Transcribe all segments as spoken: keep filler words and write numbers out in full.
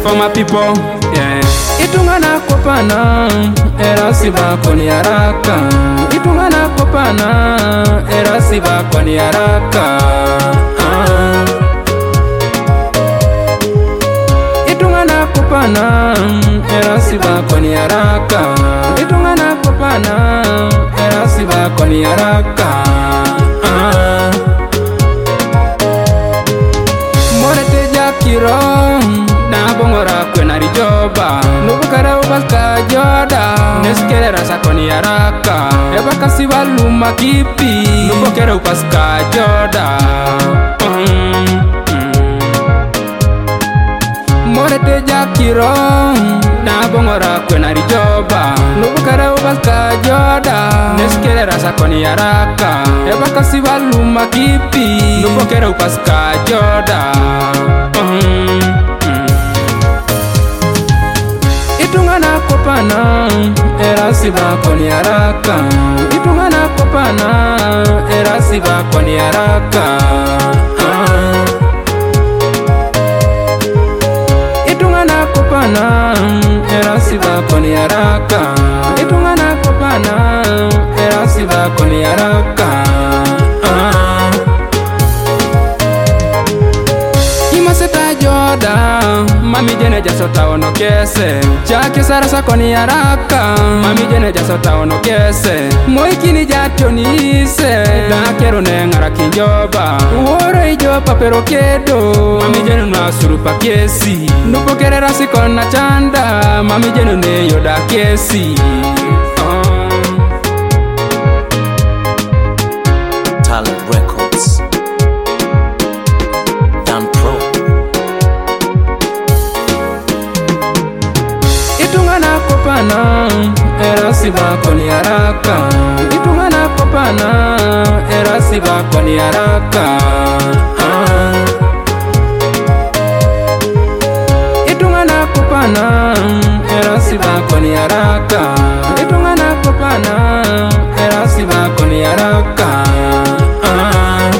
for my people, yeah. Itungana kopana, era siba koni haraka. Itungana kopana, era siba koni haraka. Ah. Itungana kopana, era siba koni haraka. Itungana kopana, era siba koni haraka. Ah. Morete jakiro, na bongora kwena rijoba. Nubukara ubaka joda, neskere rasa koni haraka. Eba kasi waluma kipi, nubukere upaska joda. Mm, mm. Morete jakiro, na bongora kwena rijoba. Nubukara ubaka joda, neskere rasa koni haraka. Eba kasi waluma kipi, nubukere upaska joda. Mm. Itungana kopana, era siba koni haraka. Itungana kopana, era siba koni haraka. Ah. Itungana kopana, era siba koni haraka. Itungana kopana, era siba koni haraka. Ah. Imaseta joda, mami jene jasota ono kese. Chake sarasa koni haraka, mami jene jasota ono kese. Moikini jatyo nise, da kero ne ngara kinjoba. Uoro ijopa pero kedo, mami jene na surupa kesi. Nupo kere rasi kona chanda, mami jene ne yoda kesi. Oh. Talent Records. Dan Pro. Itungana kopana, era siba koni haraka. Itungana kopana, era siba koni haraka. Ah. Itungana kopana, era siba koni haraka. Itungana kopana, era siba koni haraka. Ah.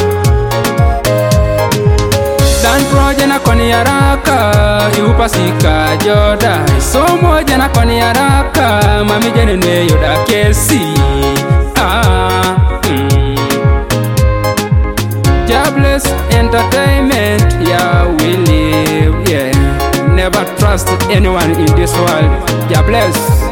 Dan Pro jana koni haraka, iupasika joda. Somo jana koni haraka, mami jene ne yoda kesi. Ah, mm. Jobless entertainment, yeah we live, yeah. Never trust anyone in this world. God bless.